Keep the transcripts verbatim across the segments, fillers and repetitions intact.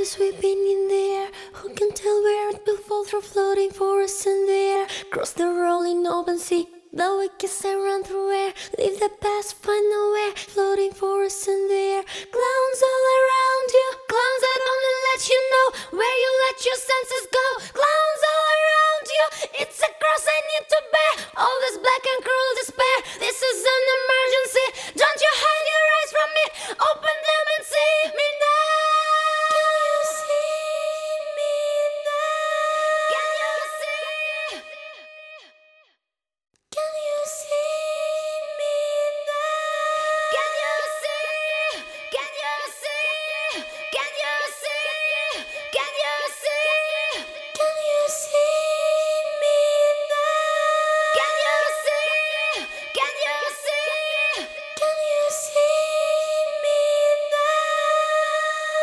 sweeping in the air. Who can tell where it will fall through floating forests in the air? Cross the rolling open sea, the wickets I run through air. Leave the past, find nowhere. Floating forests in the air. Clowns all around you, clowns that only let you know where you let your senses go. Clowns all around you, it's a cross I need to bear. All this black and cruel despair. This is an emergency. Don't you hide your eyes from me. Open them and see me now. Can you see me now? Can you see? Can you see me now? Can you see? Can you see? Can you see? Can you see? Can you see me now? Can you see? Can you see? Can you see me now?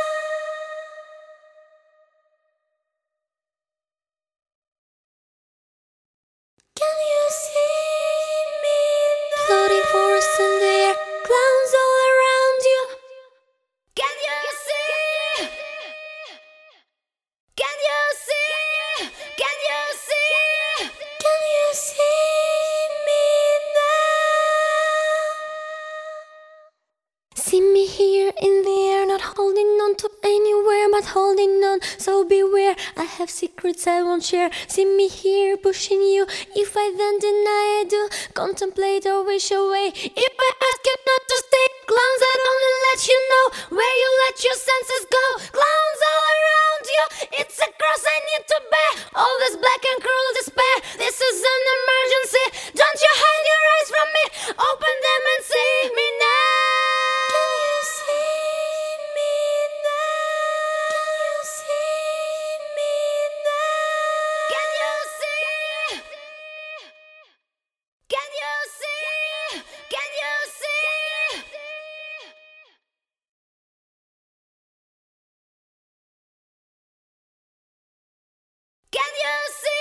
Can you see me now? Floating forests in the air, clowns all around you. Can you see? Can you see? Can you see? Can you see me now? See me here in the air, not holding on to anywhere, but holding on. So beware, I have secrets I won't share. See me here pushing you. If I then deny I do, contemplate or wish away. If I ask you not to stay, clowns that only let you know where you let your senses go. Clowns all around you, it's a cross I need to bear. All this black and cruel despair. This is an emergency. Don't you hide your eyes from me. Open them and see me now. Can you see me now? Can you see me now? Can you see? Can you see? Can you see? Can you see?